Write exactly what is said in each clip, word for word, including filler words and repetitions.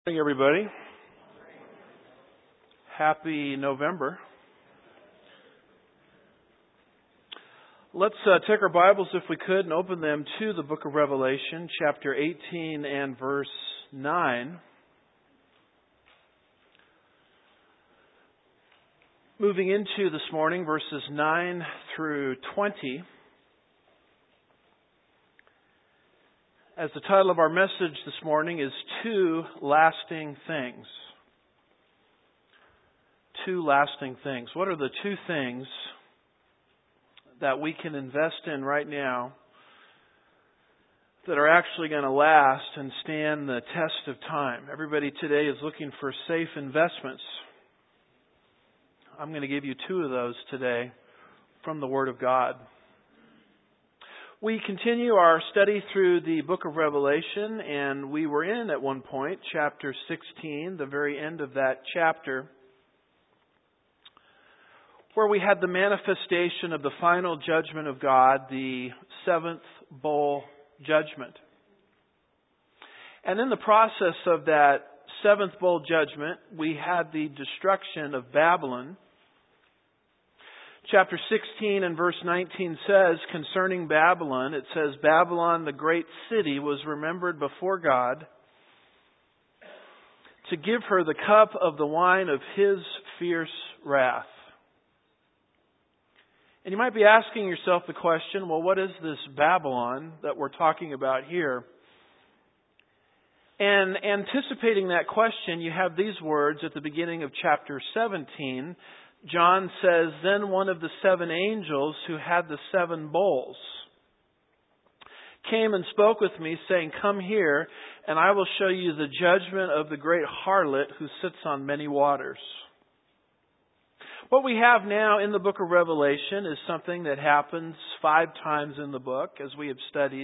Good morning, everybody. Happy November. Let's uh, take our Bibles, if we could, and open them to the book of Revelation, chapter eighteen and verse nine. Moving into this morning, verses nine through twenty. As the title of our message this morning is Two Lasting Things. Two lasting things. What are the two things that we can invest in right now that are actually going to last and stand the test of time? Everybody today is looking for safe investments. I'm going to give you two of those today from the Word of God. We continue our study through the book of Revelation, and we were in at one point, chapter sixteen, the very end of that chapter, where we had the manifestation of the final judgment of God, the seventh bowl judgment. And in the process of that seventh bowl judgment, we had the destruction of Babylon. Chapter sixteen and verse nineteen says, concerning Babylon, it says, Babylon, the great city, was remembered before God to give her the cup of the wine of His fierce wrath. And you might be asking yourself the question, well, what is this Babylon that we're talking about here? And anticipating that question, you have these words at the beginning of chapter seventeen. John says, then one of the seven angels who had the seven bowls came and spoke with me, saying, come here, and I will show you the judgment of the great harlot who sits on many waters. What we have now in the book of Revelation is something that happens five times in the book, as we have studied.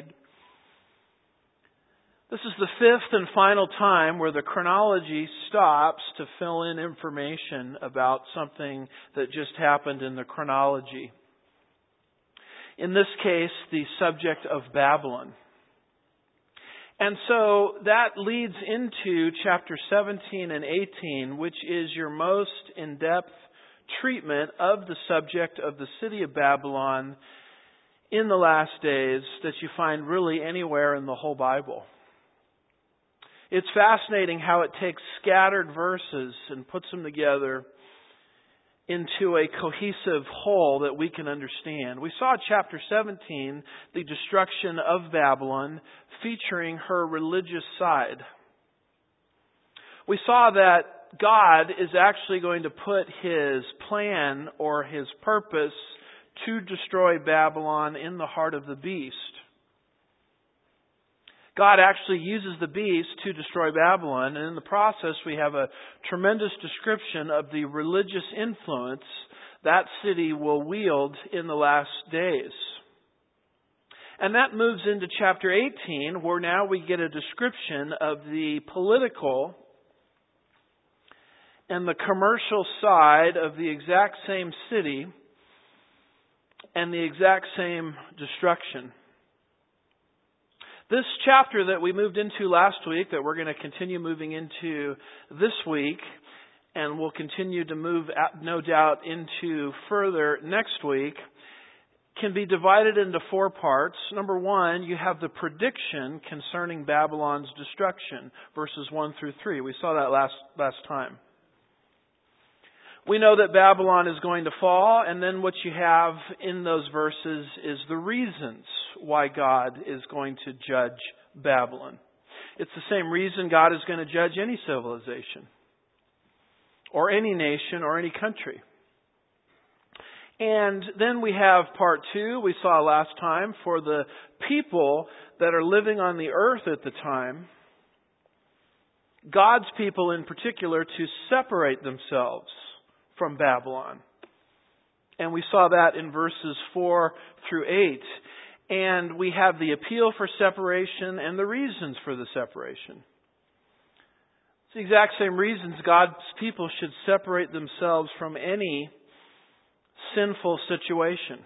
This is the fifth and final time where the chronology stops to fill in information about something that just happened in the chronology. In this case, the subject of Babylon. And so that leads into chapter seventeen and eighteen, which is your most in-depth treatment of the subject of the city of Babylon in the last days that you find really anywhere in the whole Bible. It's fascinating how it takes scattered verses and puts them together into a cohesive whole that we can understand. We saw chapter seventeen, the destruction of Babylon, featuring her religious side. We saw that God is actually going to put His plan or His purpose to destroy Babylon in the heart of the beast. God actually uses the beast to destroy Babylon, and in the process we have a tremendous description of the religious influence that city will wield in the last days. And that moves into chapter eighteen, where now we get a description of the political and the commercial side of the exact same city and the exact same destruction. This chapter that we moved into last week, that we're going to continue moving into this week, and we'll continue to move, no doubt, into further next week, can be divided into four parts. Number one, you have the prediction concerning Babylon's destruction, verses one through three. We saw that last, last time. We know that Babylon is going to fall, and then what you have in those verses is the reasons why God is going to judge Babylon. It's the same reason God is going to judge any civilization, or any nation, or any country. And then we have part two, we saw last time, for the people that are living on the earth at the time, God's people in particular, to separate themselves from Babylon. And we saw that in verses four through eight. And we have the appeal for separation and the reasons for the separation. It's the exact same reasons God's people should separate themselves from any sinful situation.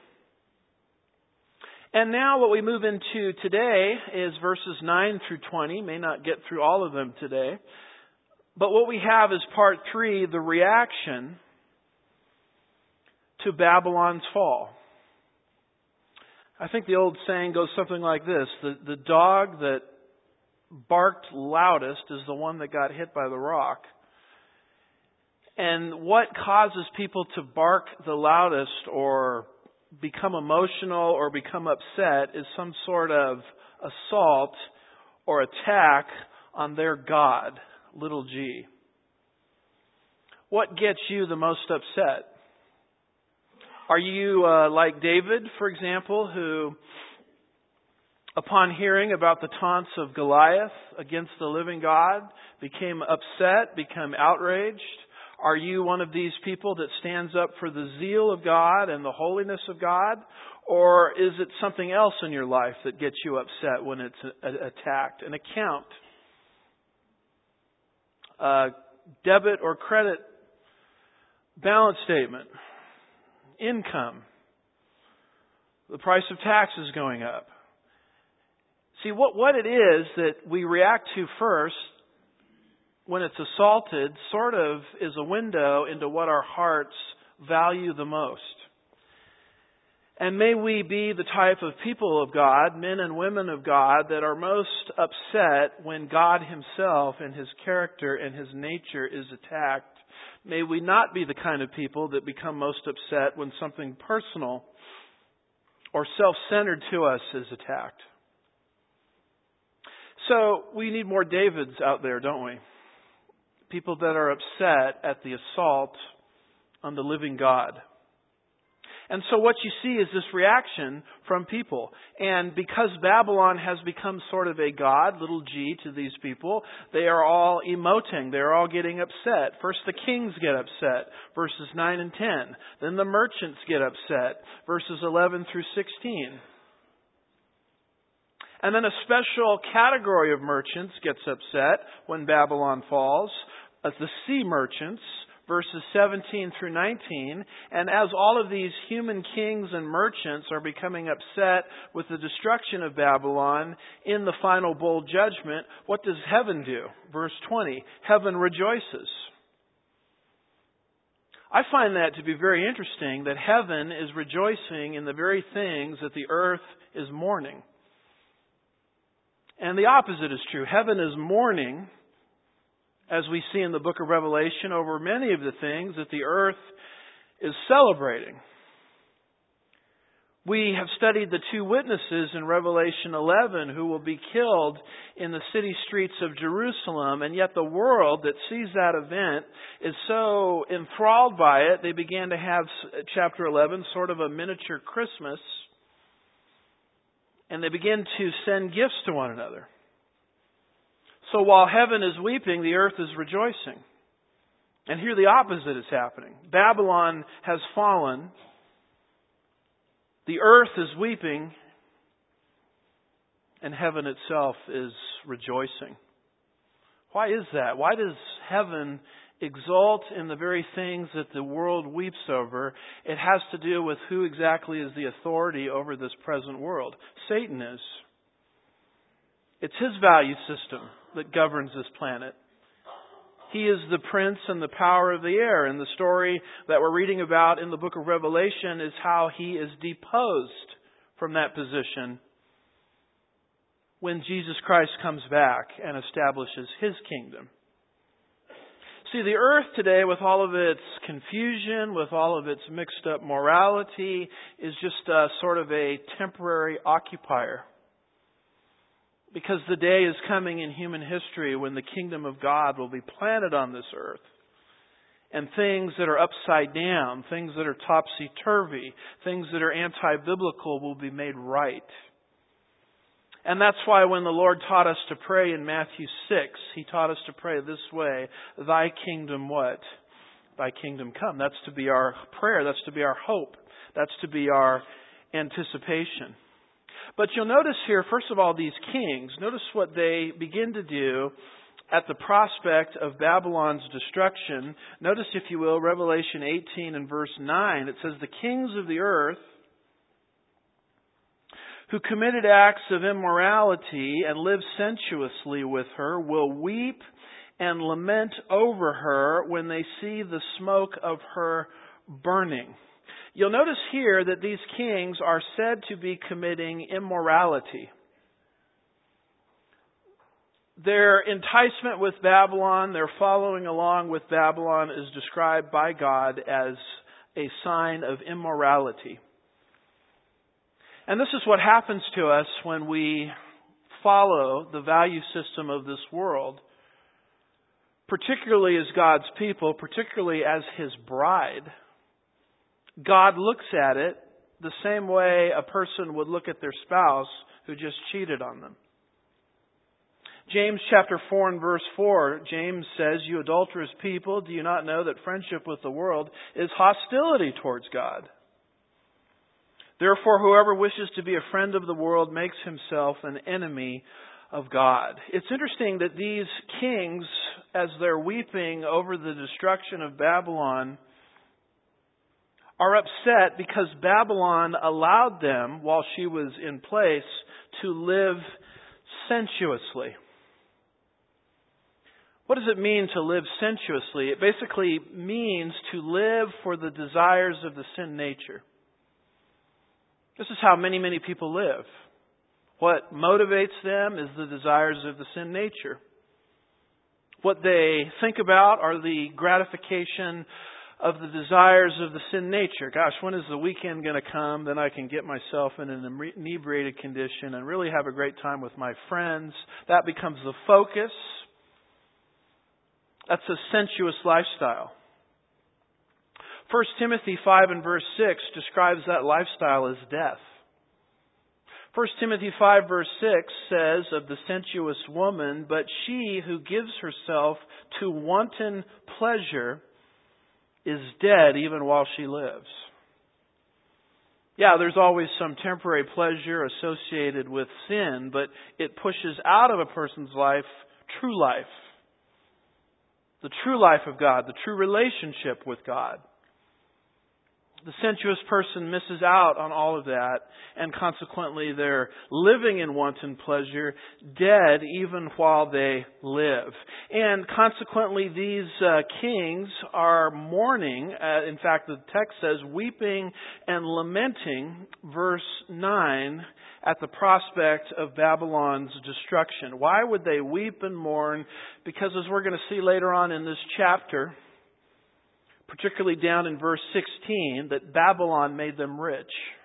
And now what we move into today is verses nine through twenty. May not get through all of them today. But what we have is part three, the reaction to Babylon's fall. I think the old saying goes something like this: the, the dog that barked loudest is the one that got hit by the rock. And what causes people to bark the loudest or become emotional or become upset is some sort of assault or attack on their God, little g. What gets you the most upset? Are you uh, like David, for example, who, upon hearing about the taunts of Goliath against the living God, became upset, became outraged? Are you one of these people that stands up for the zeal of God and the holiness of God? Or is it something else in your life that gets you upset when it's attacked? An account, a debit or credit balance statement, income, the price of taxes going up. See, what, what it is that we react to first when it's assaulted sort of is a window into what our hearts value the most. And may we be the type of people of God, men and women of God, that are most upset when God Himself and His character and His nature is attacked. May we not be the kind of people that become most upset when something personal or self-centered to us is attacked. So we need more Davids out there, don't we? People that are upset at the assault on the living God. And so what you see is this reaction from people. And because Babylon has become sort of a god, little g, to these people, they are all emoting. They're all getting upset. First the kings get upset, verses nine and ten. Then the merchants get upset, verses eleven through sixteen. And then a special category of merchants gets upset when Babylon falls, as the sea merchants, verses seventeen through nineteen. And as all of these human kings and merchants are becoming upset with the destruction of Babylon in the final bowl judgment, what does heaven do? Verse twenty, heaven rejoices. I find that to be very interesting, that heaven is rejoicing in the very things that the earth is mourning. And the opposite is true. Heaven is mourning, as we see in the book of Revelation, over many of the things that the earth is celebrating. We have studied the two witnesses in Revelation eleven who will be killed in the city streets of Jerusalem, and yet the world that sees that event is so enthralled by it, they began to have, chapter eleven, sort of a miniature Christmas, and they begin to send gifts to one another. So while heaven is weeping, the earth is rejoicing. And here the opposite is happening. Babylon has fallen. The earth is weeping. And heaven itself is rejoicing. Why is that? Why does heaven exult in the very things that the world weeps over? It has to do with who exactly is the authority over this present world. Satan is. It's his value system that governs this planet. He is the prince and the power of the air. And the story that we're reading about in the book of Revelation is how he is deposed from that position when Jesus Christ comes back and establishes His kingdom. See, the earth today, with all of its confusion, with all of its mixed up morality, is just a, sort of a temporary occupier. Because the day is coming in human history when the kingdom of God will be planted on this earth. And things that are upside down, things that are topsy-turvy, things that are anti-biblical will be made right. And that's why when the Lord taught us to pray in Matthew six, He taught us to pray this way: Thy kingdom what? Thy kingdom come. That's to be our prayer. That's to be our hope. That's to be our anticipation. But you'll notice here, first of all, these kings, notice what they begin to do at the prospect of Babylon's destruction. Notice, if you will, Revelation eighteen and verse nine. It says, the kings of the earth who committed acts of immorality and lived sensuously with her will weep and lament over her when they see the smoke of her burning. You'll notice here that these kings are said to be committing immorality. Their enticement with Babylon, their following along with Babylon, is described by God as a sign of immorality. And this is what happens to us when we follow the value system of this world, particularly as God's people, particularly as His bride. God looks at it the same way a person would look at their spouse who just cheated on them. James chapter four and verse four, James says, "You adulterous people, do you not know that friendship with the world is hostility towards God? Therefore, whoever wishes to be a friend of the world makes himself an enemy of God." It's interesting that these kings, as they're weeping over the destruction of Babylon, are upset because Babylon allowed them, while she was in place, to live sensuously. What does it mean to live sensuously? It basically means to live for the desires of the sin nature. This is how many, many people live. What motivates them is the desires of the sin nature. What they think about are the gratification of the desires of the sin nature. Gosh, when is the weekend going to come? Then I can get myself in an inebriated condition and really have a great time with my friends. That becomes the focus. That's a sensuous lifestyle. First Timothy five and verse six describes that lifestyle as death. First Timothy five verse six says of the sensuous woman, "But she who gives herself to wanton pleasure is dead even while she lives." Yeah, there's always some temporary pleasure associated with sin, but it pushes out of a person's life true life. The true life of God, the true relationship with God. The sensuous person misses out on all of that, and consequently they're living in wanton pleasure, dead even while they live. And consequently these uh, kings are mourning, uh, in fact the text says weeping and lamenting, verse nine, at the prospect of Babylon's destruction. Why would they weep and mourn? Because as we're going to see later on in this chapter, particularly down in verse sixteen, that Babylon made them rich.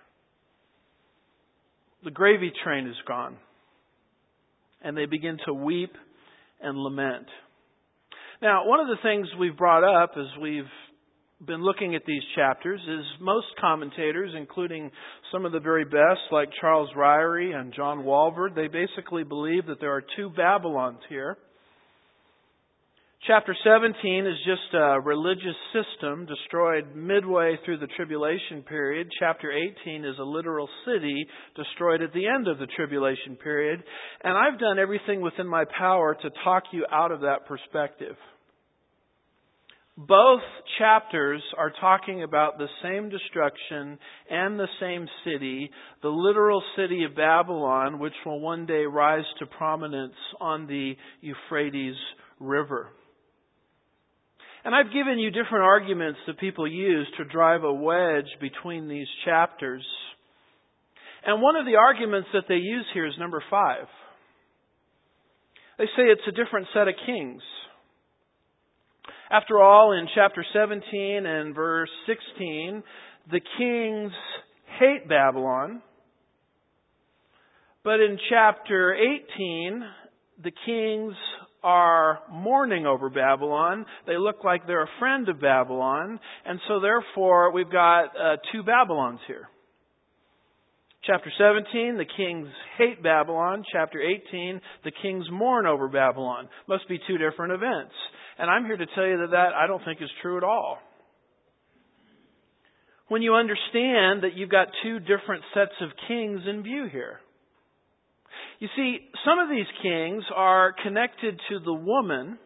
The gravy train is gone. And they begin to weep and lament. Now, one of the things we've brought up as we've been looking at these chapters is most commentators, including some of the very best like Charles Ryrie and John Walvoord, they basically believe that there are two Babylons here. Chapter seventeen is just a religious system destroyed midway through the tribulation period. Chapter eighteen is a literal city destroyed at the end of the tribulation period. And I've done everything within my power to talk you out of that perspective. Both chapters are talking about the same destruction and the same city, the literal city of Babylon, which will one day rise to prominence on the Euphrates River. And I've given you different arguments that people use to drive a wedge between these chapters. And one of the arguments that they use here is number five. They say it's a different set of kings. After all, in chapter seventeen and verse sixteen, the kings hate Babylon. But in chapter eighteen, the kings are mourning over Babylon. They look like they're a friend of Babylon. And so therefore, we've got uh, two Babylons here. Chapter seventeen, the kings hate Babylon. Chapter eighteen, the kings mourn over Babylon. Must be two different events. And I'm here to tell you that that I don't think is true at all. When you understand that you've got two different sets of kings in view here. You see, some of these kings are connected to the woman.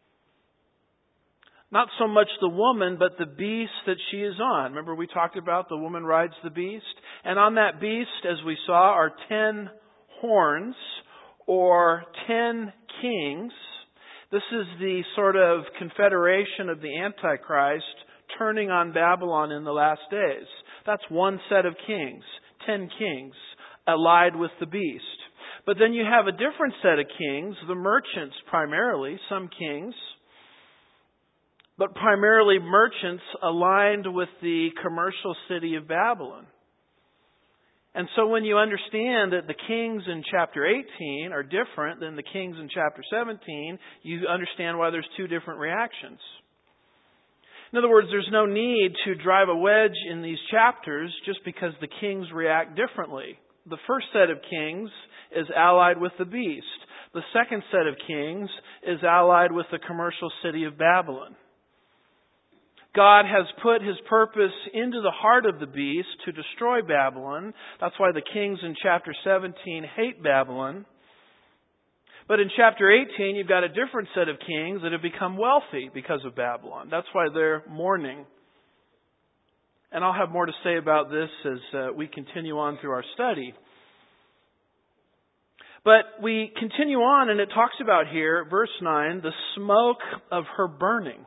Not so much the woman, but the beast that she is on. Remember we talked about the woman rides the beast? And on that beast, as we saw, are ten horns or ten kings. This is the sort of confederation of the Antichrist turning on Babylon in the last days. That's one set of kings, ten kings, allied with the beast. But then you have a different set of kings, the merchants primarily, some kings, but primarily merchants aligned with the commercial city of Babylon. And so when you understand that the kings in chapter eighteen are different than the kings in chapter seventeen, you understand why there's two different reactions. In other words, there's no need to drive a wedge in these chapters just because the kings react differently. The first set of kings is allied with the beast. The second set of kings is allied with the commercial city of Babylon. God has put His purpose into the heart of the beast to destroy Babylon. That's why the kings in chapter seventeen hate Babylon. But in chapter eighteen, you've got a different set of kings that have become wealthy because of Babylon. That's why they're mourning. And I'll have more to say about this as uh, we continue on through our study. But we continue on, and it talks about here, verse nine, the smoke of her burning.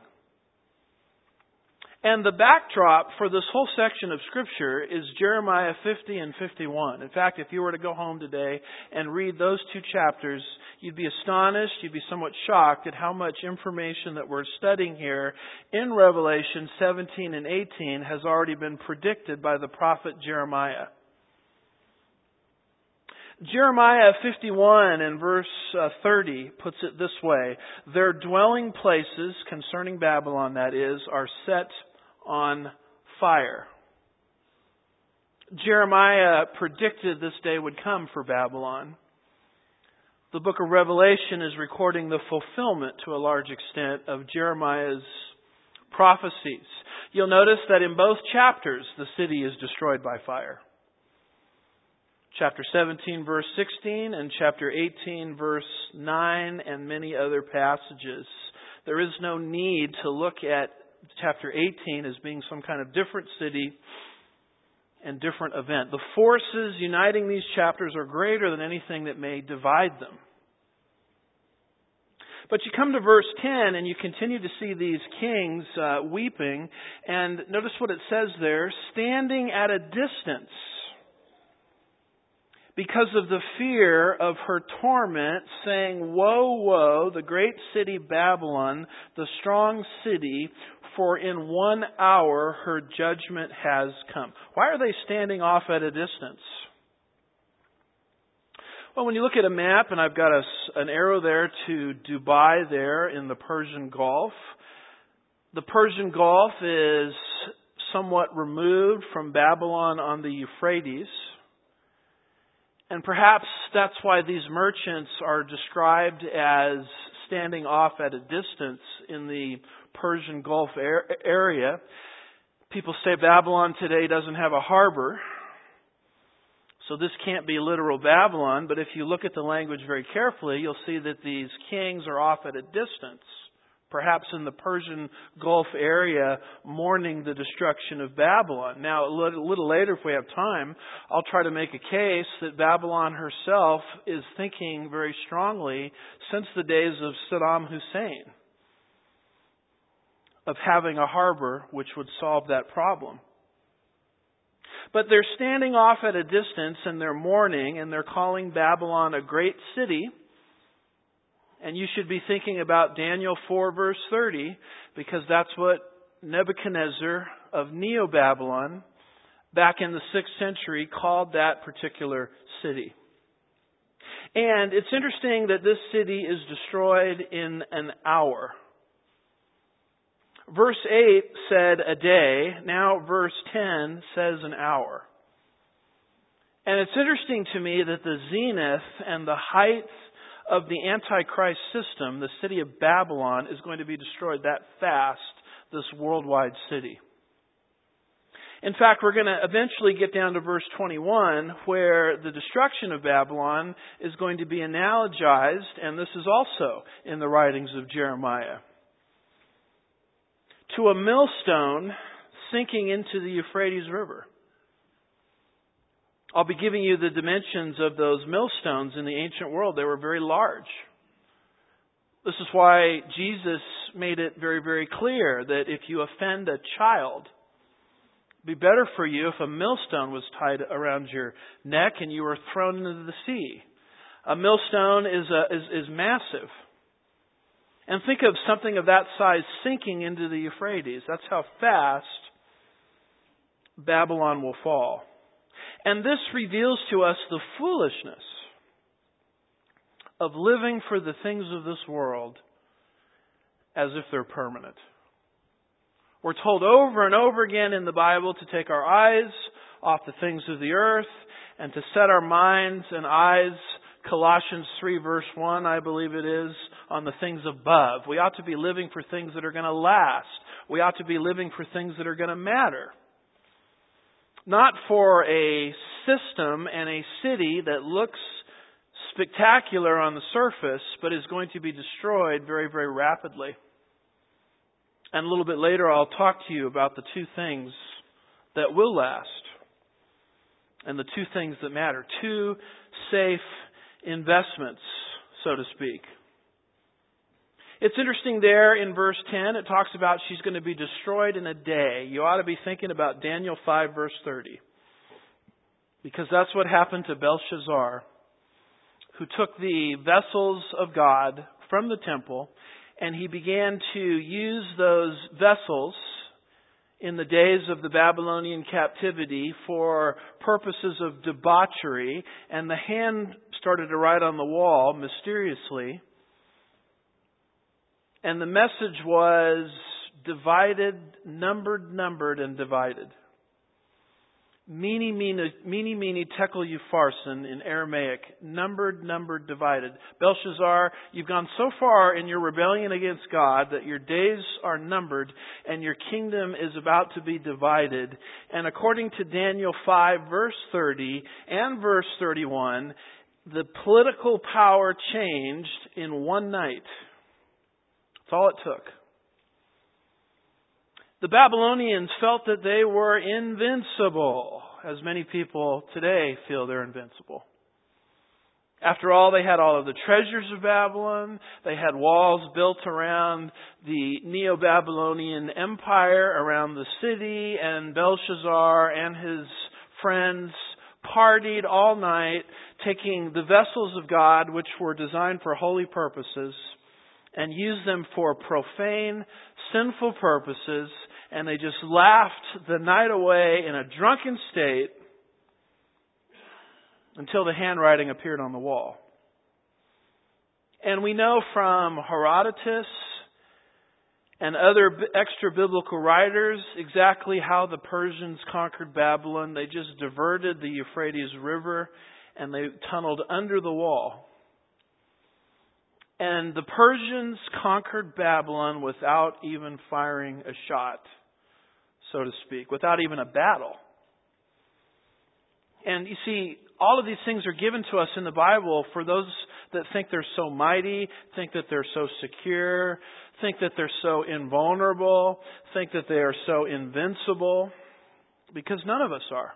And the backdrop for this whole section of Scripture is Jeremiah fifty and fifty-one. In fact, if you were to go home today and read those two chapters, you'd be astonished, you'd be somewhat shocked at how much information that we're studying here in Revelation seventeen and eighteen has already been predicted by the prophet Jeremiah. Jeremiah fifty-one and verse thirty puts it this way: their dwelling places, concerning Babylon that is, are set on fire. Jeremiah predicted this day would come for Babylon. The book of Revelation is recording the fulfillment to a large extent of Jeremiah's prophecies. You'll notice that in both chapters the city is destroyed by fire. Chapter seventeen verse sixteen and chapter eighteen verse nine and many other passages. There is no need to look at chapter eighteen as being some kind of different city and different event. The forces uniting these chapters are greater than anything that may divide them. But you come to verse ten and you continue to see these kings uh, weeping. And notice what it says there: standing at a distance, because of the fear of her torment, saying, woe, woe, the great city Babylon, the strong city, for in one hour her judgment has come. Why are they standing off at a distance? Well, when you look at a map, and I've got a, an arrow there to Dubai there in the Persian Gulf. The Persian Gulf is somewhat removed from Babylon on the Euphrates. And perhaps that's why these merchants are described as standing off at a distance in the Persian Gulf area. People say Babylon today doesn't have a harbor, so this can't be literal Babylon. But if you look at the language very carefully, you'll see that these kings are off at a distance, perhaps in the Persian Gulf area, mourning the destruction of Babylon. Now, a little, little later, if we have time, I'll try to make a case that Babylon herself is thinking very strongly, since the days of Saddam Hussein, of having a harbor which would solve that problem. But they're standing off at a distance and they're mourning, and they're calling Babylon a great city. And you should be thinking about Daniel four verse thirty, because that's what Nebuchadnezzar of Neo-Babylon back in the sixth century called that particular city. And it's interesting that this city is destroyed in an hour. Verse eight said a day. Now verse ten says an hour. And it's interesting to me that the zenith and the height of the Antichrist system, the city of Babylon, is going to be destroyed that fast, this worldwide city. In fact, we're going to eventually get down to verse twenty-one, where the destruction of Babylon is going to be analogized, and this is also in the writings of Jeremiah, to a millstone sinking into the Euphrates River. I'll be giving you the dimensions of those millstones in the ancient world. They were very large. This is why Jesus made it very, very clear that if you offend a child, it'd be better for you if a millstone was tied around your neck and you were thrown into the sea. A millstone is a, is, is massive. And think of something of that size sinking into the Euphrates. That's how fast Babylon will fall. And this reveals to us the foolishness of living for the things of this world as if they're permanent. We're told over and over again in the Bible to take our eyes off the things of the earth and to set our minds and eyes, Colossians three verse one, I believe it is, on the things above. We ought to be living for things that are going to last. We ought to be living for things that are going to matter. Not for a system and a city that looks spectacular on the surface, but is going to be destroyed very, very rapidly. And a little bit later I'll talk to you about the two things that will last and the two things that matter. Two safe investments, so to speak. It's interesting there in verse ten, it talks about she's going to be destroyed in a day. You ought to be thinking about Daniel five verse thirty. Because that's what happened to Belshazzar, who took the vessels of God from the temple, and he began to use those vessels in the days of the Babylonian captivity for purposes of debauchery, and the hand started to write on the wall mysteriously. And the message was divided, numbered, numbered, and divided. Mene, mene, mene, mene, tekel upharsin in Aramaic. Numbered, numbered, divided. Belshazzar, you've gone so far in your rebellion against God that your days are numbered and your kingdom is about to be divided. And according to Daniel five verse thirty and verse thirty-one, the political power changed in one night. That's all it took. The Babylonians felt that they were invincible, as many people today feel they're invincible. After all, they had all of the treasures of Babylon. They had walls built around the Neo-Babylonian Empire, around the city, and Belshazzar and his friends partied all night, taking the vessels of God, which were designed for holy purposes, and used them for profane, sinful purposes. And they just laughed the night away in a drunken state until the handwriting appeared on the wall. And we know from Herodotus and other extra-biblical writers exactly how the Persians conquered Babylon. They just diverted the Euphrates River and they tunneled under the wall. And the Persians conquered Babylon without even firing a shot, so to speak, without even a battle. And you see, all of these things are given to us in the Bible for those that think they're so mighty, think that they're so secure, think that they're so invulnerable, think that they are so invincible, because none of us are.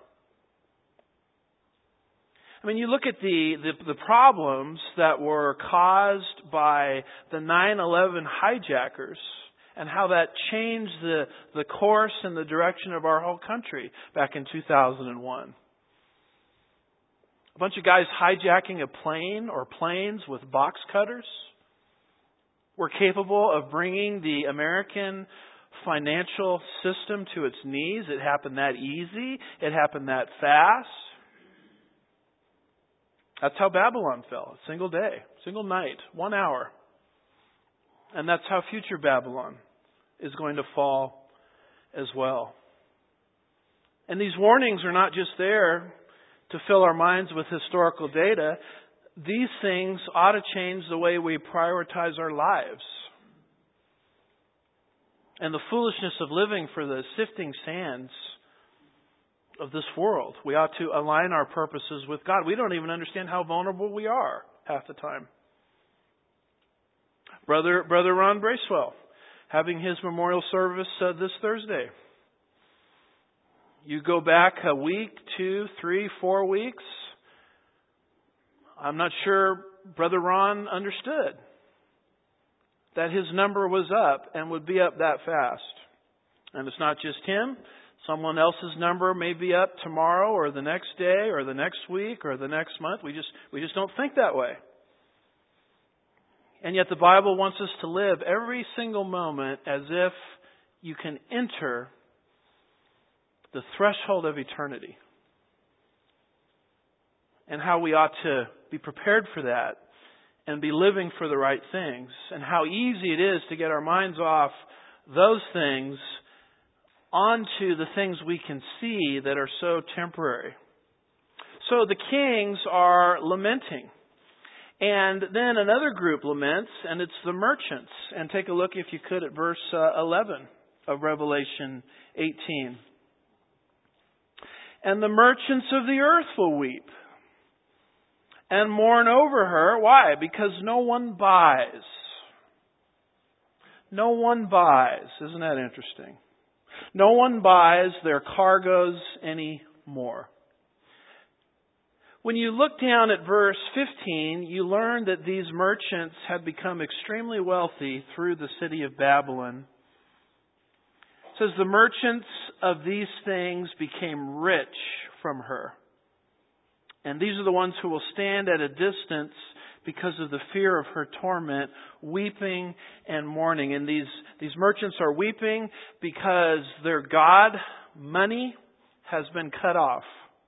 I mean, you look at the, the, the problems that were caused by the nine eleven hijackers and how that changed the, the course and the direction of our whole country back in two thousand one. A bunch of guys hijacking a plane or planes with box cutters were capable of bringing the American financial system to its knees. It happened that easy. It happened that fast. That's how Babylon fell. A single day, single night, one hour. And that's how future Babylon is going to fall as well. And these warnings are not just there to fill our minds with historical data. These things ought to change the way we prioritize our lives. And the foolishness of living for the sifting sands of this world. We ought to align our purposes with God. We don't even understand how vulnerable we are half the time. Brother, Brother Ron Bracewell, having his memorial service uh, this Thursday. You go back a week, two, three, four weeks. I'm not sure Brother Ron understood. that his number was up and would be up that fast. And it's not just him. Someone else's number may be up tomorrow or the next day or the next week or the next month. We just we just don't think that way. And yet the Bible wants us to live every single moment as if you can enter the threshold of eternity. And how we ought to be prepared for that and be living for the right things. And how easy it is to get our minds off those things onto the things we can see that are so temporary. So the kings are lamenting. And then another group laments, and it's the merchants. And take a look, if you could, at verse uh, eleven of Revelation eighteen. And the merchants of the earth will weep and mourn over her. Why? Because no one buys. No one buys. Isn't that interesting? No one buys their cargoes anymore. When you look down at verse fifteen, you learn that these merchants had become extremely wealthy through the city of Babylon. It says the merchants of these things became rich from her. And these are the ones who will stand at a distance because of the fear of her torment, weeping and mourning. And these, these merchants are weeping because their god, money, has been cut off.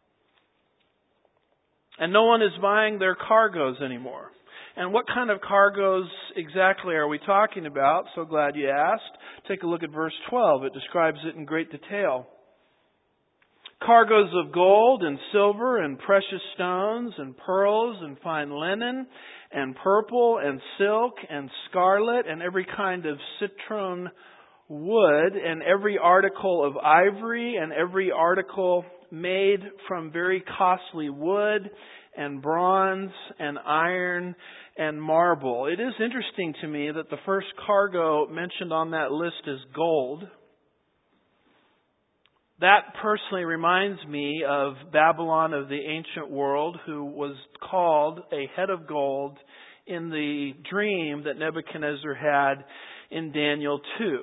And no one is buying their cargoes anymore. And what kind of cargoes exactly are we talking about? So glad you asked. Take a look at verse twelve. It describes it in great detail. Cargoes of gold and silver and precious stones and pearls and fine linen and purple and silk and scarlet and every kind of citron wood and every article of ivory and every article made from very costly wood and bronze and iron and marble. It is interesting to me that the first cargo mentioned on that list is gold. That personally reminds me of Babylon of the ancient world, who was called a head of gold in the dream that Nebuchadnezzar had in Daniel two.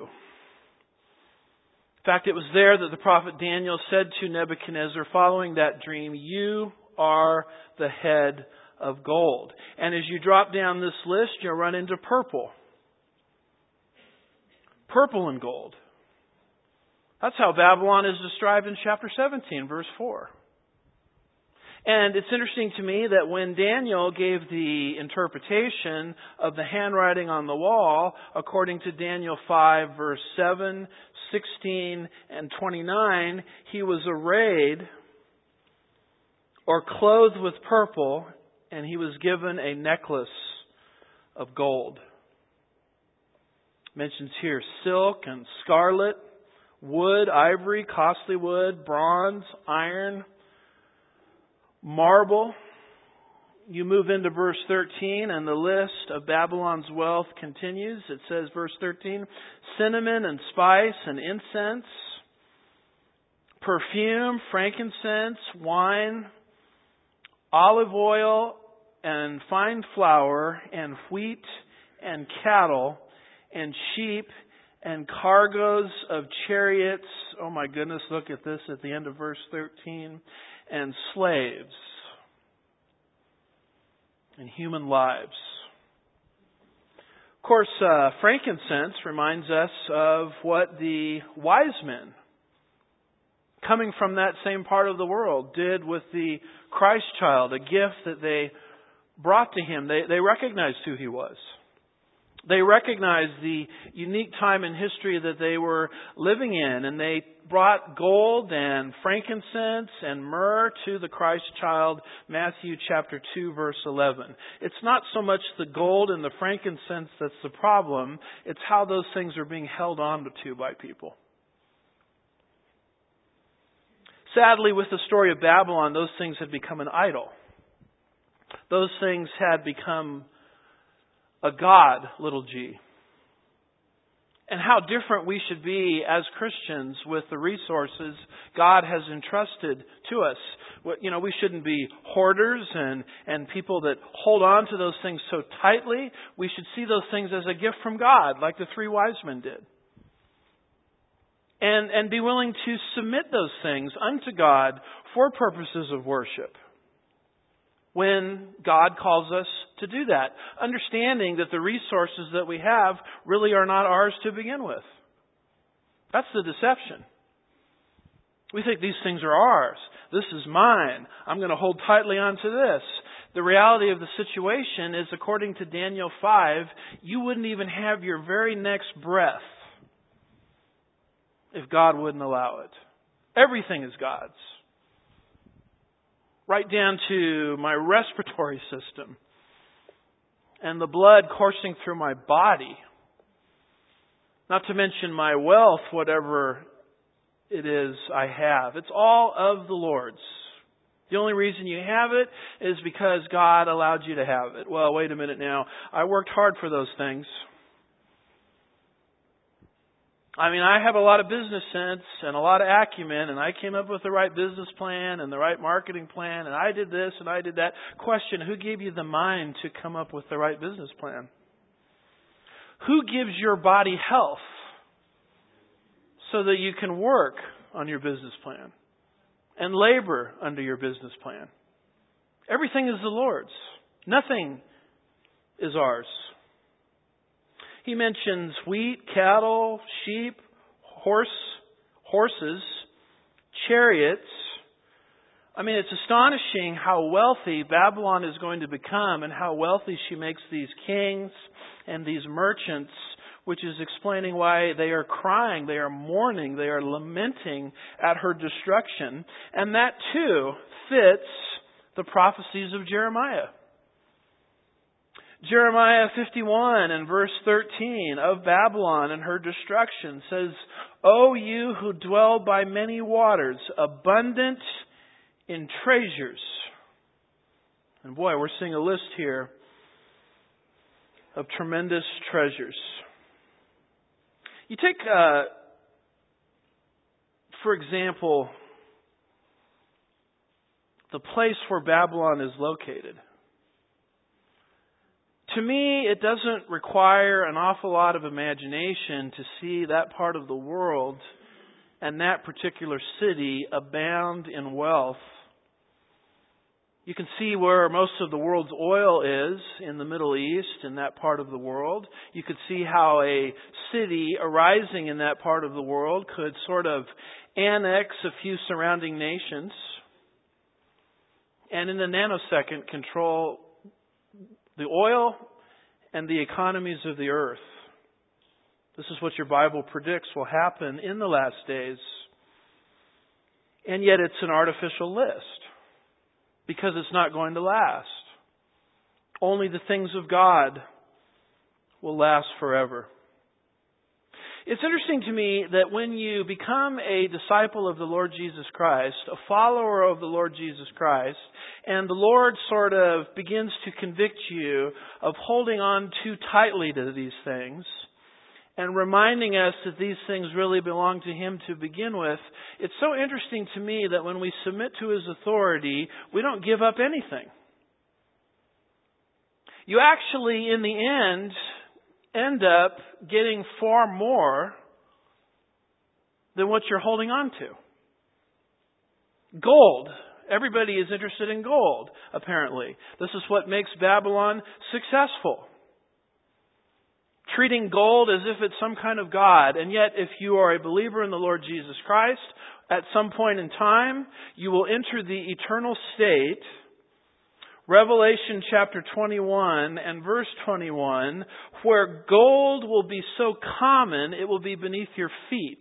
In fact, it was there that the prophet Daniel said to Nebuchadnezzar following that dream, "You are the head of gold." And as you drop down this list, you'll run into purple. Purple and gold. That's how Babylon is described in chapter seventeen, verse four. And it's interesting to me that when Daniel gave the interpretation of the handwriting on the wall, according to Daniel five, verse seven, sixteen, and twenty-nine, he was arrayed or clothed with purple, and he was given a necklace of gold. It mentions here silk and scarlet, wood, ivory, costly wood, bronze, iron, marble. You move into verse thirteen, and the list of Babylon's wealth continues. It says, verse thirteen, cinnamon and spice and incense, perfume, frankincense, wine, olive oil, and fine flour, and wheat, and cattle, and sheep, and cargoes of chariots. Oh my goodness, look at this at the end of verse thirteen. And slaves. And human lives. Of course, uh, frankincense reminds us of what the wise men, coming from that same part of the world, did with the Christ child, a gift that they brought to Him. They, they recognized who He was. They recognized the unique time in history that they were living in, and they brought gold and frankincense and myrrh to the Christ child, Matthew chapter two, verse eleven. It's not so much the gold and the frankincense that's the problem, it's how those things are being held on to by people. Sadly, with the story of Babylon, those things had become an idol. Those things had become a god, little g. and how different we should be as Christians with the resources God has entrusted to us. You know, we shouldn't be hoarders and, and people that hold on to those things so tightly. We should see those things as a gift from God, like the three wise men did. And, and be willing to submit those things unto God for purposes of worship when God calls us to do that, understanding that the resources that we have really are not ours to begin with. That's the deception. We think these things are ours. This is mine. I'm going to hold tightly onto this. The reality of the situation is, according to Daniel five, you wouldn't even have your very next breath if God wouldn't allow it. Everything is God's. Right down to my respiratory system and the blood coursing through my body. Not to mention my wealth, whatever it is I have. It's all of the Lord's. The only reason you have it is because God allowed you to have it. Well, wait a minute now. I worked hard for those things. I mean, I have a lot of business sense and a lot of acumen, and I came up with the right business plan and the right marketing plan, and I did this and I did that. Question, who gave you the mind to come up with the right business plan? Who gives your body health so that you can work on your business plan and labor under your business plan? Everything is the Lord's. Nothing is ours. He mentions wheat, cattle, sheep, horse, horses, chariots. I mean, it's astonishing how wealthy Babylon is going to become and how wealthy she makes these kings and these merchants, which is explaining why they are crying, they are mourning, they are lamenting at her destruction. And that too fits the prophecies of Jeremiah. Jeremiah fifty-one and verse thirteen of Babylon and her destruction says, O you who dwell by many waters, abundant in treasures. And boy, we're seeing a list here of tremendous treasures. You take, uh, for example, the place where Babylon is located. To me, it doesn't require an awful lot of imagination to see that part of the world and that particular city abound in wealth. You can see where most of the world's oil is in the Middle East, in that part of the world. You could see how a city arising in that part of the world could sort of annex a few surrounding nations and in a nanosecond control the oil and the economies of the earth. This is what your Bible predicts will happen in the last days. And yet it's an artificial list because it's not going to last. Only the things of God will last forever. It's interesting to me that when you become a disciple of the Lord Jesus Christ, a follower of the Lord Jesus Christ, and the Lord sort of begins to convict you of holding on too tightly to these things, and reminding us that these things really belong to Him to begin with, it's so interesting to me that when we submit to His authority, we don't give up anything. You actually, in the end, end up getting far more than what you're holding on to. Gold. Everybody is interested in gold, apparently. This is what makes Babylon successful. Treating gold as if it's some kind of god. And yet, if you are a believer in the Lord Jesus Christ, at some point in time, you will enter the eternal state. Revelation chapter twenty-one and verse twenty-one, where gold will be so common, it will be beneath your feet.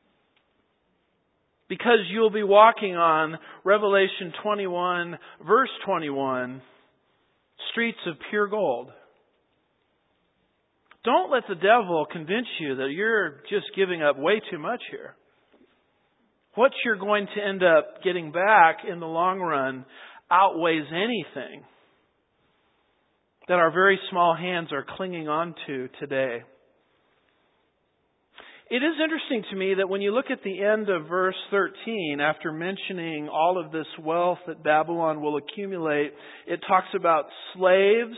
Because you'll be walking on Revelation twenty-one, verse twenty-one, streets of pure gold. Don't let the devil convince you that you're just giving up way too much here. What you're going to end up getting back in the long run outweighs anything that our very small hands are clinging on to today. It is interesting to me that when you look at the end of verse thirteen, after mentioning all of this wealth that Babylon will accumulate, it talks about slaves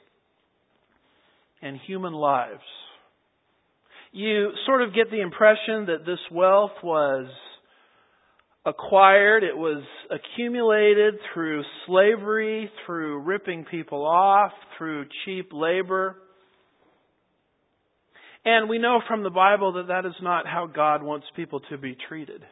and human lives. You sort of get the impression that this wealth was acquired, it was accumulated through slavery, through ripping people off, through cheap labor. And we know from the Bible that that is not how God wants people to be treated.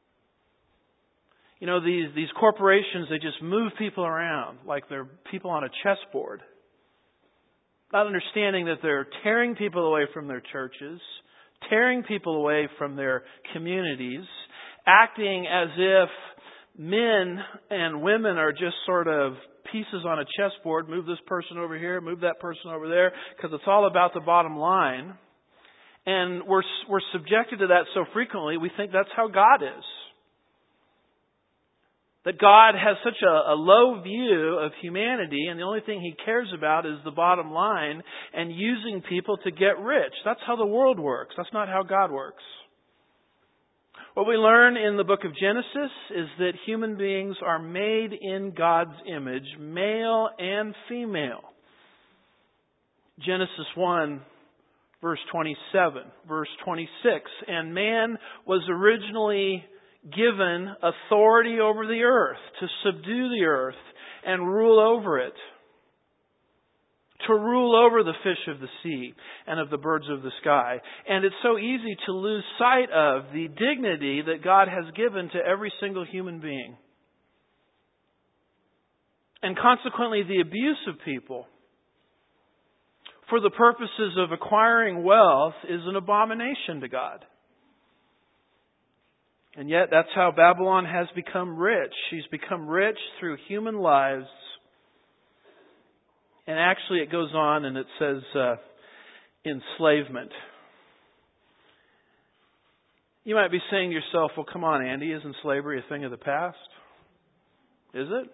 You know, these, these corporations, they just move people around like they're people on a chessboard. Not understanding that they're tearing people away from their churches, tearing people away from their communities, acting as if men and women are just sort of pieces on a chessboard. Move this person over here, move that person over there, because it's all about the bottom line. And we're we're subjected to that so frequently, we think that's how God is. That God has such a, a low view of humanity, and the only thing He cares about is the bottom line and using people to get rich. That's how the world works. That's not how God works. What we learn in the book of Genesis is that human beings are made in God's image, male and female. Genesis one, verse twenty-seven, verse twenty-six. And man was originally given authority over the earth, to subdue the earth and rule over it. To rule over the fish of the sea and of the birds of the sky. And it's so easy to lose sight of the dignity that God has given to every single human being. And consequently, the abuse of people for the purposes of acquiring wealth is an abomination to God. And yet, that's how Babylon has become rich. She's become rich through human lives. And actually it goes on and it says uh, enslavement. You might be saying to yourself, well, come on, Andy, isn't slavery a thing of the past? Is it?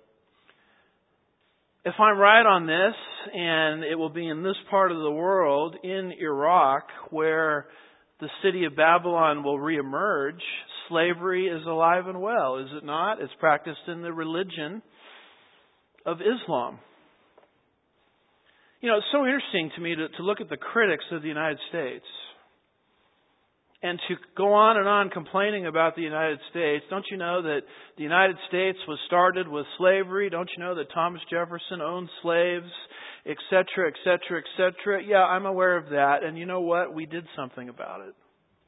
If I'm right on this, and it will be in this part of the world, in Iraq, where the city of Babylon will reemerge, slavery is alive and well, is it not? It's practiced in the religion of Islam. You know, it's so interesting to me to, to look at the critics of the United States and to go on and on complaining about the United States. Don't you know that the United States was started with slavery? Don't you know that Thomas Jefferson owned slaves, et cetera, et cetera, et cetera? Yeah, I'm aware of that. And you know what? We did something about it.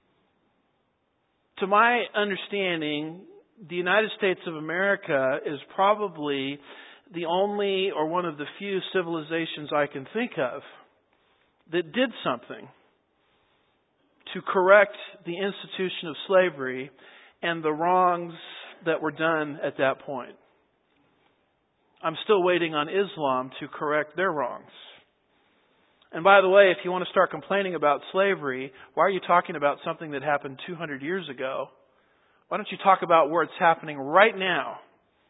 To my understanding, the United States of America is probably the only or one of the few civilizations I can think of that did something to correct the institution of slavery and the wrongs that were done at that point. I'm still waiting on Islam to correct their wrongs. And by the way, if you want to start complaining about slavery, why are you talking about something that happened two hundred years ago? Why don't you talk about where it's happening right now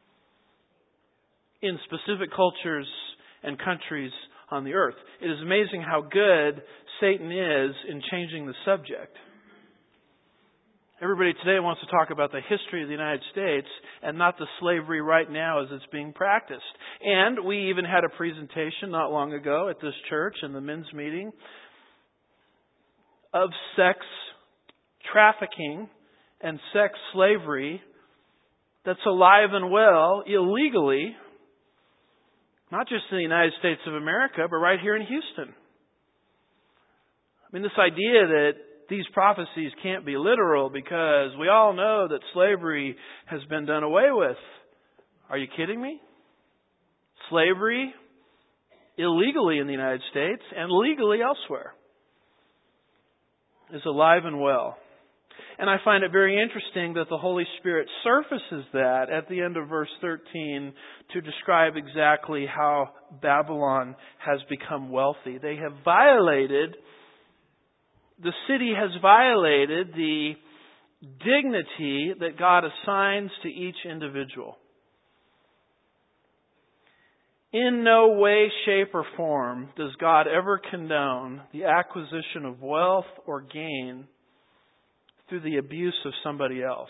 in specific cultures and countries on the earth? It is amazing how good Satan is in changing the subject. Everybody today wants to talk about the history of the United States and not the slavery right now as it's being practiced. And we even had a presentation not long ago at this church in the men's meeting of sex trafficking and sex slavery that's alive and well illegally, not just in the United States of America, but right here in Houston. I mean, this idea that these prophecies can't be literal because we all know that slavery has been done away with. Are you kidding me? Slavery illegally in the United States and legally elsewhere is alive and well. And I find it very interesting that the Holy Spirit surfaces that at the end of verse thirteen to describe exactly how Babylon has become wealthy. They have violated, the city has violated the dignity that God assigns to each individual. In no way, shape, or form does God ever condone the acquisition of wealth or gain through the abuse of somebody else.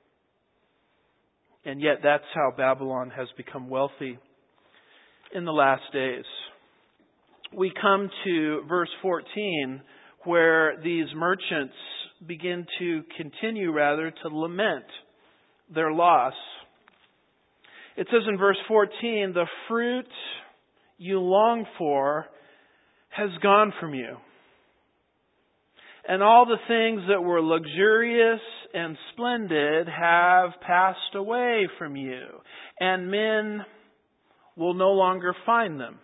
And yet that's how Babylon has become wealthy in the last days. We come to verse fourteen, where these merchants begin to continue, rather, to lament their loss. It says in verse fourteen, "The fruit you long for has gone from you, and all the things that were luxurious and splendid have passed away from you, and men will no longer find them."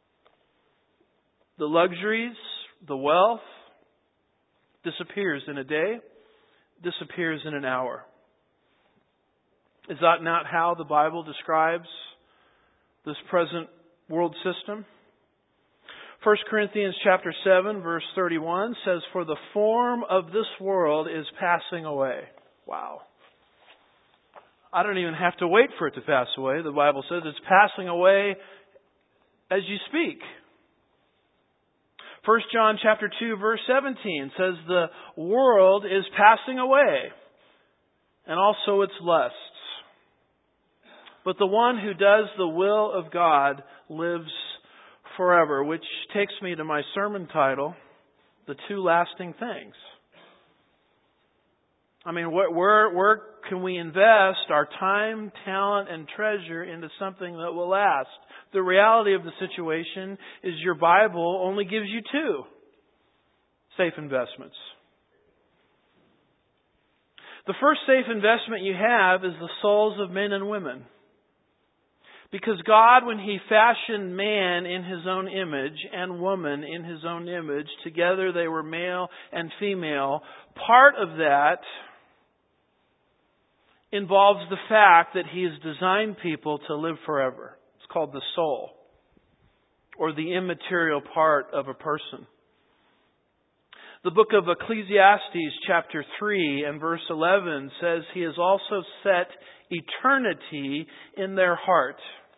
The luxuries, the wealth, disappears in a day, disappears in an hour. Is that not how the Bible describes this present world system? First Corinthians chapter seven, verse thirty-one says, "For the form of this world is passing away." Wow. I don't even have to wait for it to pass away. The Bible says it's passing away as you speak. First John chapter two, verse seventeen says, "The world is passing away, and also its lusts. But the one who does the will of God lives forever," which takes me to my sermon title, "The Two Lasting Things." I mean, where, where, where can we invest our time, talent, and treasure into something that will last? The reality of the situation is your Bible only gives you two safe investments. The first safe investment you have is the souls of men and women. Because God, when He fashioned man in His own image and woman in His own image, together they were male and female, part of that involves the fact that He has designed people to live forever. It's called the soul, or the immaterial part of a person. The book of Ecclesiastes chapter three and verse eleven says He has also set eternity in their heart.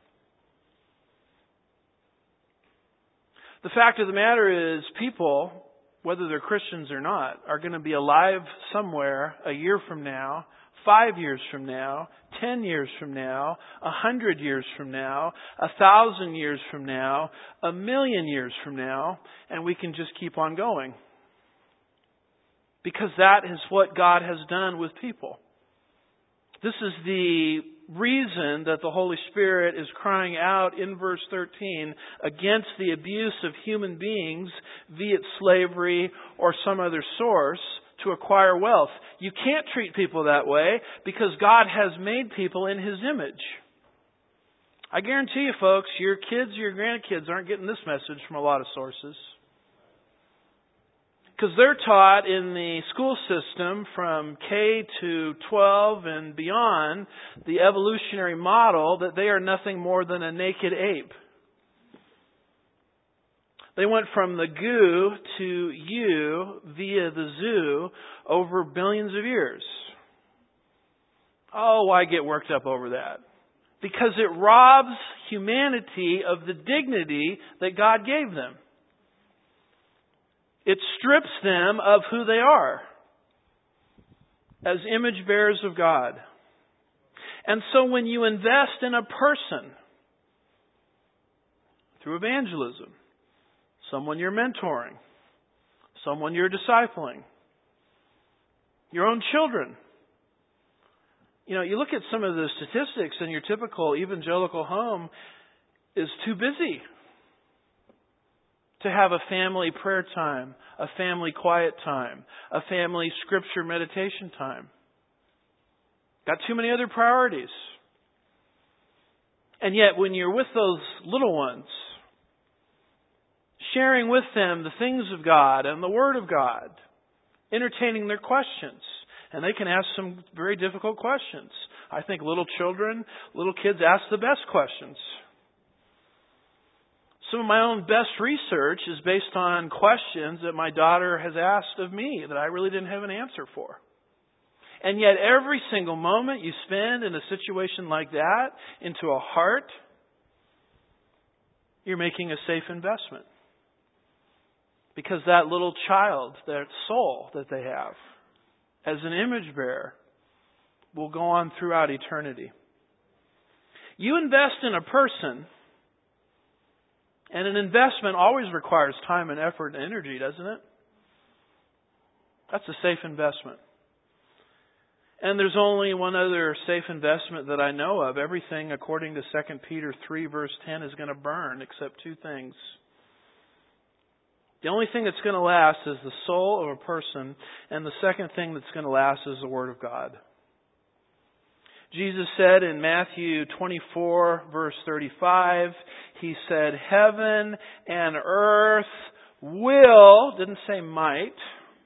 The fact of the matter is, people, whether they're Christians or not, are going to be alive somewhere a year from now, five years from now, ten years from now, a hundred years from now, a thousand years from now, a million years from now, and we can just keep on going. Because that is what God has done with people. This is the reason that the Holy Spirit is crying out in verse thirteen against the abuse of human beings, be it slavery or some other source, to acquire wealth. You can't treat people that way because God has made people in His image. I guarantee you, folks, your kids or your grandkids aren't getting this message from a lot of sources. Because they're taught in the school system from K to twelve and beyond the evolutionary model that they are nothing more than a naked ape. They went from the goo to you via the zoo over billions of years. Oh, why get worked up over that? Because it robs humanity of the dignity that God gave them. It strips them of who they are as image bearers of God. And so when you invest in a person through evangelism, someone you're mentoring, someone you're discipling, your own children. You know, you look at some of the statistics and your typical evangelical home is too busy to have a family prayer time, a family quiet time, a family scripture meditation time. Got too many other priorities. And yet when you're with those little ones, sharing with them the things of God and the Word of God, entertaining their questions, and they can ask some very difficult questions. I think little children, little kids ask the best questions. Some of my own best research is based on questions that my daughter has asked of me that I really didn't have an answer for. And yet every single moment you spend in a situation like that into a heart, you're making a safe investment. Because that little child, that soul that they have, as an image bearer will go on throughout eternity. You invest in a person, and an investment always requires time and effort and energy, doesn't it? That's a safe investment. And there's only one other safe investment that I know of. Everything, according to Second Peter three, verse ten, is going to burn except two things. The only thing that's going to last is the soul of a person, and the second thing that's going to last is the Word of God. Jesus said in Matthew twenty-four, verse thirty-five, He said, heaven and earth will, didn't say might,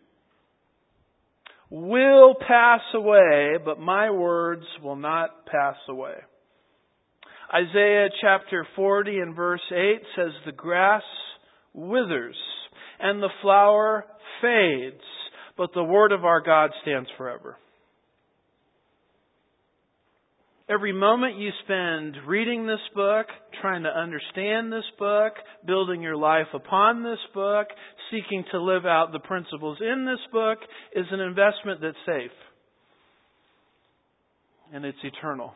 will pass away, but my words will not pass away. Isaiah chapter forty and verse eight says, the grass withers and the flower fades, but the word of our God stands forever. Every moment you spend reading this book, trying to understand this book, building your life upon this book, seeking to live out the principles in this book, is an investment that's safe. And it's eternal.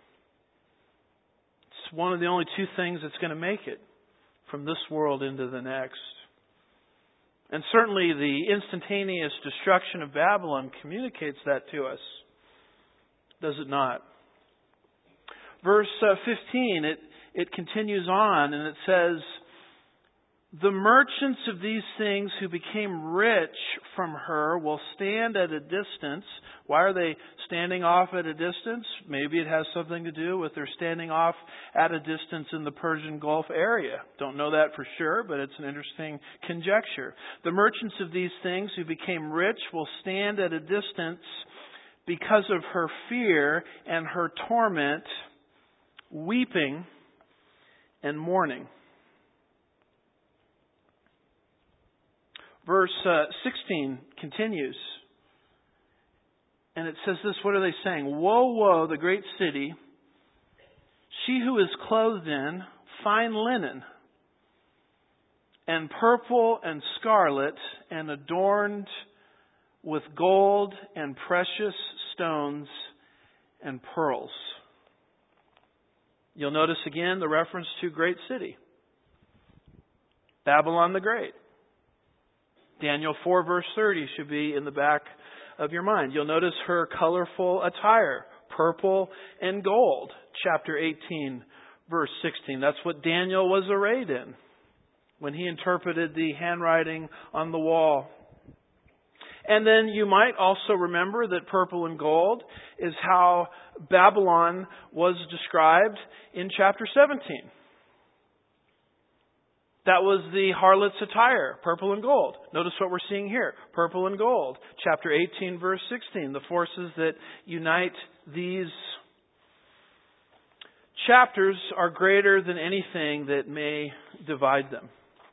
It's one of the only two things that's going to make it from this world into the next. And certainly the instantaneous destruction of Babylon communicates that to us. Does it not? Verse fifteen, it, it continues on and it says, the merchants of these things who became rich from her will stand at a distance. Why are they standing off at a distance? Maybe it has something to do with their standing off at a distance in the Persian Gulf area. Don't know that for sure, but it's an interesting conjecture. The merchants of these things who became rich will stand at a distance because of her fear and her torment, weeping and mourning. Verse uh, sixteen continues. And it says this, what are they saying? Woe, woe, the great city, she who is clothed in fine linen, and purple and scarlet, and adorned with gold and precious stones and pearls. You'll notice again the reference to great city. Babylon the Great. Daniel four verse thirty should be in the back of your mind. You'll notice her colorful attire, purple and gold. Chapter eighteen verse sixteen. That's what Daniel was arrayed in when he interpreted the handwriting on the wall. And then you might also remember that purple and gold is how Babylon was described in chapter seventeen. That was the harlot's attire, purple and gold. Notice what we're seeing here, purple and gold. Chapter eighteen, verse sixteen, the forces that unite these chapters are greater than anything that may divide them.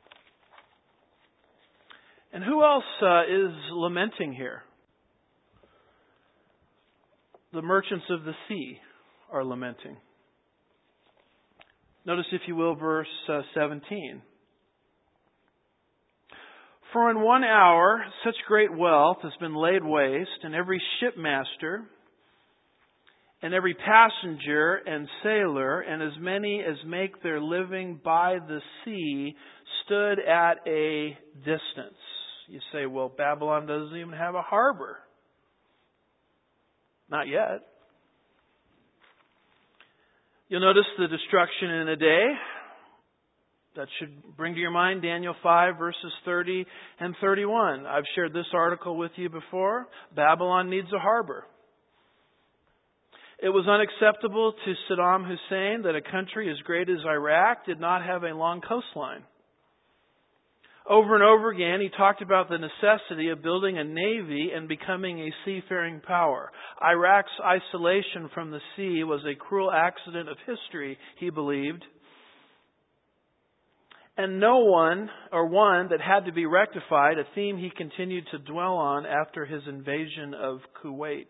And who else uh, is lamenting here? The merchants of the sea are lamenting. Notice, if you will, verse uh, seventeen. For in one hour such great wealth has been laid waste, and every shipmaster and every passenger and sailor, and as many as make their living by the sea, stood at a distance. You say, well, Babylon doesn't even have a harbor. Not yet. You'll notice the destruction in a day. That should bring to your mind Daniel five, verses thirty and thirty-one. I've shared this article with you before. Babylon needs a harbor. It was unacceptable to Saddam Hussein that a country as great as Iraq did not have a long coastline. Over and over again, he talked about the necessity of building a navy and becoming a seafaring power. Iraq's isolation from the sea was a cruel accident of history, he believed. And no one, or one that had to be rectified, a theme he continued to dwell on after his invasion of Kuwait.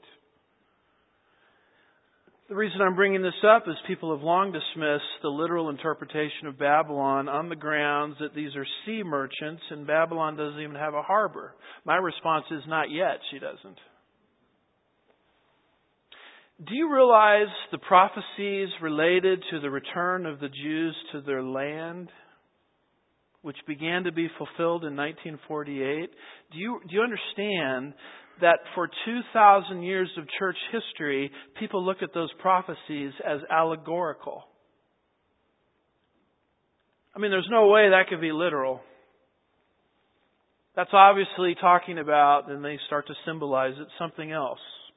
The reason I'm bringing this up is people have long dismissed the literal interpretation of Babylon on the grounds that these are sea merchants and Babylon doesn't even have a harbor. My response is not yet, she doesn't. Do you realize the prophecies related to the return of the Jews to their land, which began to be fulfilled in nineteen forty-eight? Do you, do you understand that for two thousand years of church history, people look at those prophecies as allegorical? I mean, there's no way that could be literal. That's obviously talking about, and they start to symbolize it, something else.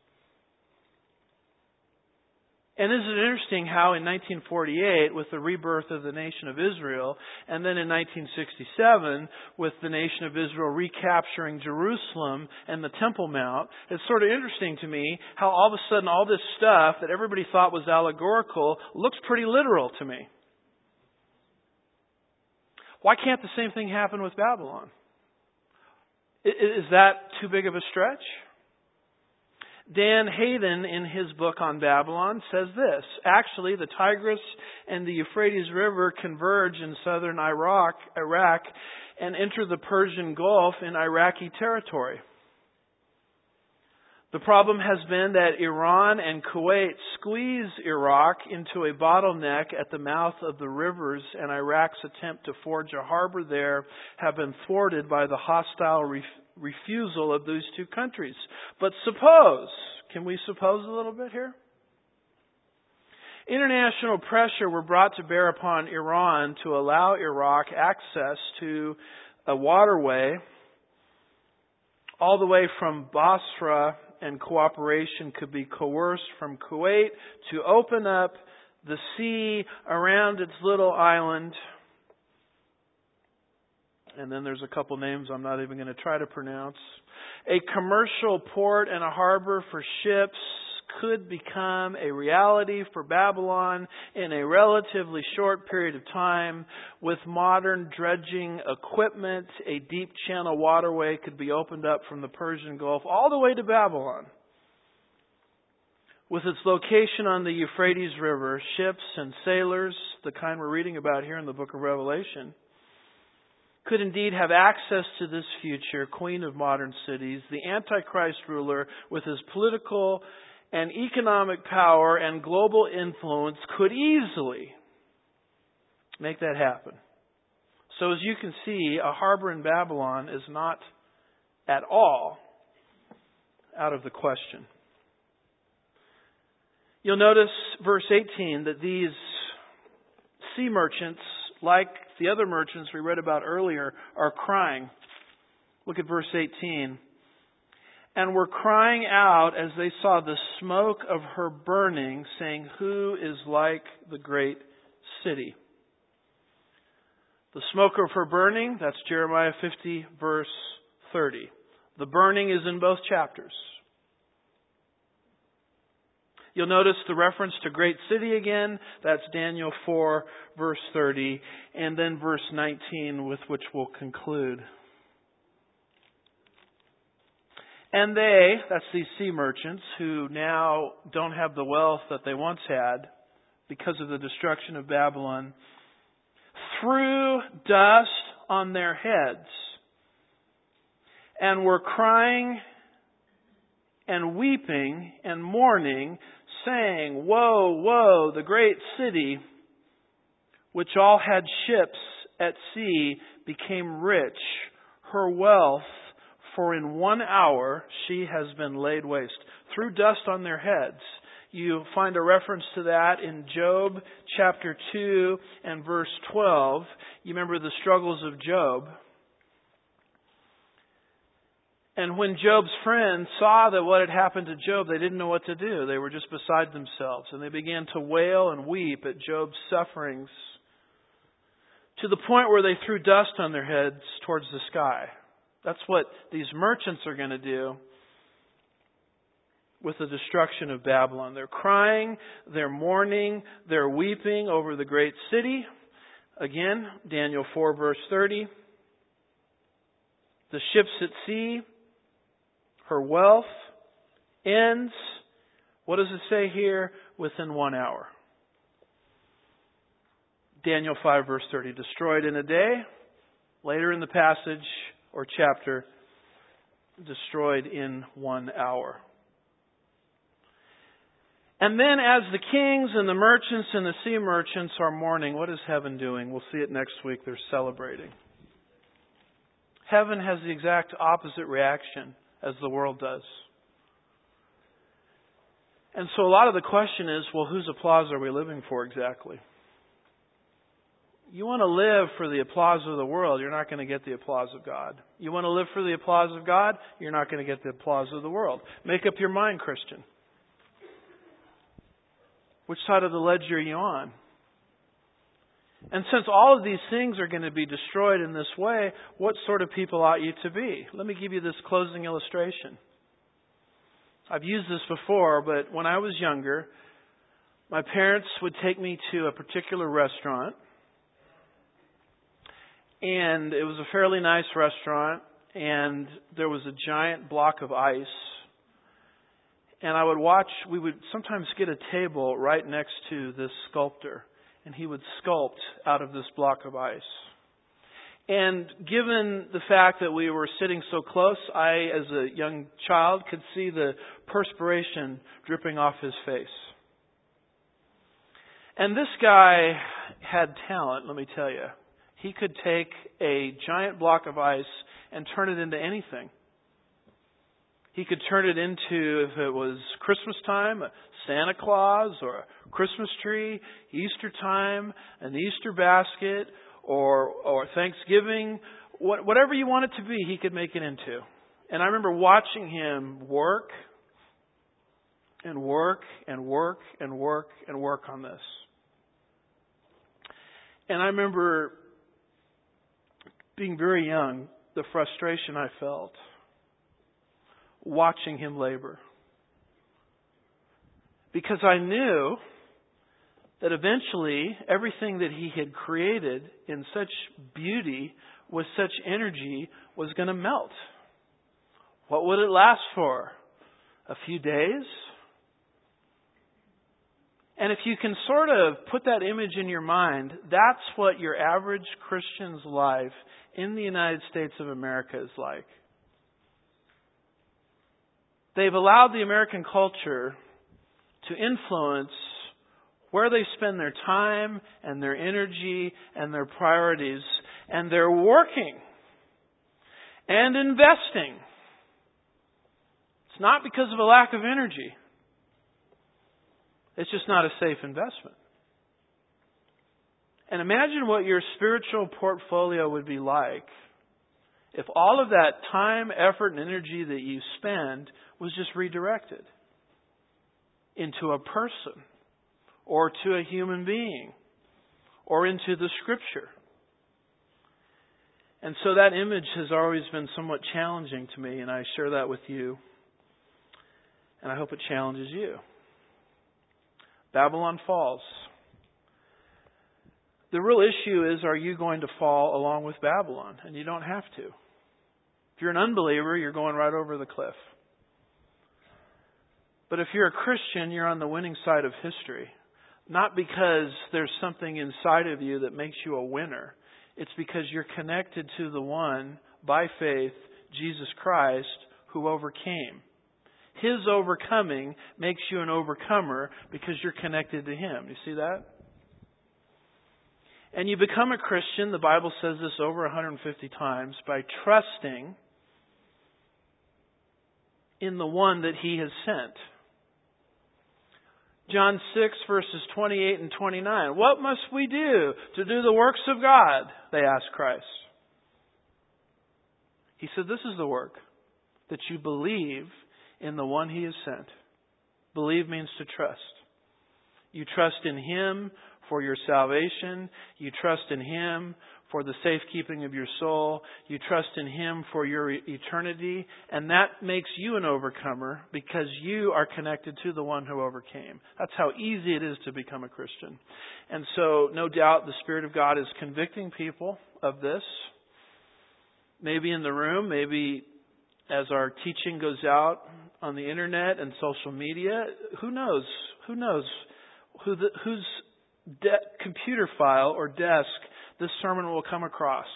And isn't it interesting how in nineteen forty-eight, with the rebirth of the nation of Israel, and then in nineteen sixty-seven, with the nation of Israel recapturing Jerusalem and the Temple Mount, it's sort of interesting to me how all of a sudden all this stuff that everybody thought was allegorical looks pretty literal to me. Why can't the same thing happen with Babylon? Is that too big of a stretch? Dan Hayden, in his book on Babylon, says this. Actually, the Tigris and the Euphrates River converge in southern Iraq, Iraq and enter the Persian Gulf in Iraqi territory. The problem has been that Iran and Kuwait squeeze Iraq into a bottleneck at the mouth of the rivers, and Iraq's attempt to forge a harbor there have been thwarted by the hostile ref- refusal of those two countries. But suppose, can we suppose a little bit here? International pressure were brought to bear upon Iran to allow Iraq access to a waterway all the way from Basra, and cooperation could be coerced from Kuwait to open up the sea around its little island. And then there's a couple names I'm not even going to try to pronounce. A commercial port and a harbor for ships could become a reality for Babylon in a relatively short period of time. With modern dredging equipment, a deep channel waterway could be opened up from the Persian Gulf all the way to Babylon. With its location on the Euphrates River, ships and sailors, the kind we're reading about here in the book of Revelation, could indeed have access to this future queen of modern cities. The Antichrist ruler, with his political and economic power and global influence, could easily make that happen. So as you can see, a harbor in Babylon is not at all out of the question. You'll notice verse eighteen that these sea merchants, like the other merchants we read about earlier, are crying. Look at verse eighteen. And were crying out as they saw the smoke of her burning, saying, "Who is like the great city?" The smoke of her burning, that's Jeremiah fifty, verse thirty. The burning is in both chapters. You'll notice the reference to great city again. That's Daniel four, verse thirty. And then verse nineteen, with which we'll conclude. And they, that's these sea merchants, who now don't have the wealth that they once had because of the destruction of Babylon, threw dust on their heads and were crying and weeping and mourning, saying, "Woe, woe, the great city, which all had ships at sea, became rich. Her wealth, for in one hour she has been laid waste." Threw dust on their heads. You find a reference to that in Job chapter two and verse twelve. You remember the struggles of Job. And when Job's friends saw that what had happened to Job, they didn't know what to do. They were just beside themselves. And they began to wail and weep at Job's sufferings, to the point where they threw dust on their heads towards the sky. That's what these merchants are going to do with the destruction of Babylon. They're crying, they're mourning, they're weeping over the great city. Again, Daniel four, verse thirty. The ships at sea, her wealth ends, what does it say here? Within one hour. Daniel five, verse thirty. Destroyed in a day. Later in the passage or chapter, destroyed in one hour. And then as the kings and the merchants and the sea merchants are mourning, what is heaven doing? We'll see it next week. They're celebrating. Heaven has the exact opposite reaction as the world does. And so a lot of the question is, well, whose applause are we living for exactly? You want to live for the applause of the world, you're not going to get the applause of God. You want to live for the applause of God, you're not going to get the applause of the world. Make up your mind, Christian. Which side of the ledger are you on? And since all of these things are going to be destroyed in this way, what sort of people ought you to be? Let me give you this closing illustration. I've used this before, but when I was younger, my parents would take me to a particular restaurant. And it was a fairly nice restaurant, and there was a giant block of ice. And I would watch, we would sometimes get a table right next to this sculptor, and he would sculpt out of this block of ice. And given the fact that we were sitting so close, I, as a young child, could see the perspiration dripping off his face. And this guy had talent, let me tell you. He could take a giant block of ice and turn it into anything. He could turn it into, if it was Christmas time, a Santa Claus or a Christmas tree, Easter time, an Easter basket, or or Thanksgiving, what, whatever you want it to be, he could make it into. And I remember watching him work and work and work and work and work on this. And I remember being very young, the frustration I felt watching him labor. Because I knew that eventually everything that he had created in such beauty, with such energy, was going to melt. What would it last for? A few days? And if you can sort of put that image in your mind, that's what your average Christian's life in the United States of America is like. They've allowed the American culture to influence where they spend their time and their energy and their priorities, and they're working and investing. It's not because of a lack of energy. It's just not a safe investment. And imagine what your spiritual portfolio would be like if all of that time, effort, and energy that you spend was just redirected into a person or to a human being or into the Scripture. And so that image has always been somewhat challenging to me, and I share that with you. And I hope it challenges you. Babylon falls. The real issue is, are you going to fall along with Babylon? And you don't have to. If you're an unbeliever, you're going right over the cliff. But if you're a Christian, you're on the winning side of history. Not because there's something inside of you that makes you a winner. It's because you're connected to the one, by faith, Jesus Christ, who overcame. His overcoming makes you an overcomer because you're connected to Him. You see that? And you become a Christian, the Bible says this over one hundred fifty times, by trusting in the one that He has sent. John six, verses twenty-eight and twenty-nine. What must we do to do the works of God? They asked Christ. He said, this is the work, that you believe in the one He has sent. Believe means to trust. You trust in Him for your salvation. You trust in Him for the safekeeping of your soul. You trust in Him for your eternity. And that makes you an overcomer because you are connected to the one who overcame. That's how easy it is to become a Christian. And so, no doubt, the Spirit of God is convicting people of this. Maybe in the room, maybe as our teaching goes out on the internet and social media, who knows? Who knows who the, whose de- computer file or desk this sermon will come across?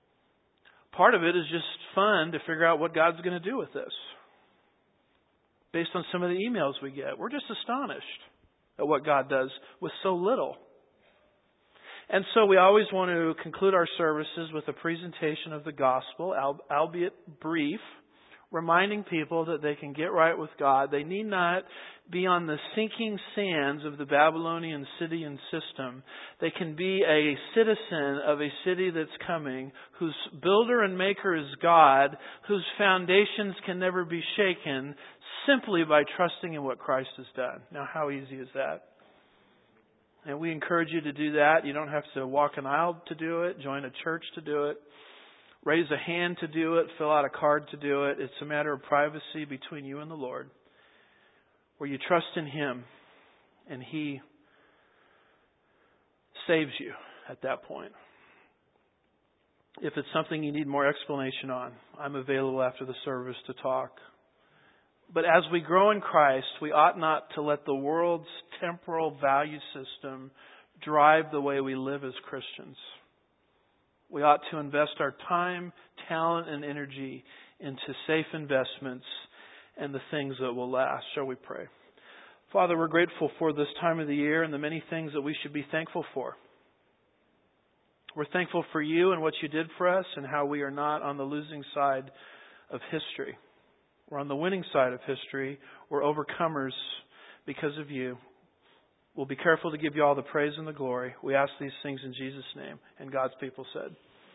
Part of it is just fun to figure out what God's going to do with this. based on some of the emails we get. We're just astonished at what God does with so little. And so we always want to conclude our services with a presentation of the gospel, albeit brief, reminding people that they can get right with God. They need not be on the sinking sands of the Babylonian city and system. They can be a citizen of a city that's coming, whose builder and maker is God, whose foundations can never be shaken, simply by trusting in what Christ has done. Now, how easy is that? And we encourage you to do that. You don't have to walk an aisle to do it, join a church to do it, raise a hand to do it, fill out a card to do it. It's a matter of privacy between you and the Lord, where you trust in Him and He saves you at that point. If it's something you need more explanation on, I'm available after the service to talk. But as we grow in Christ, we ought not to let the world's temporal value system drive the way we live as Christians. We ought to invest our time, talent, and energy into safe investments and the things that will last. Shall we pray? Father, we're grateful for this time of the year and the many things that we should be thankful for. We're thankful for You and what You did for us and how we are not on the losing side of history. We're on the winning side of history. We're overcomers because of You. We'll be careful to give You all the praise and the glory. We ask these things in Jesus' name. And God's people said,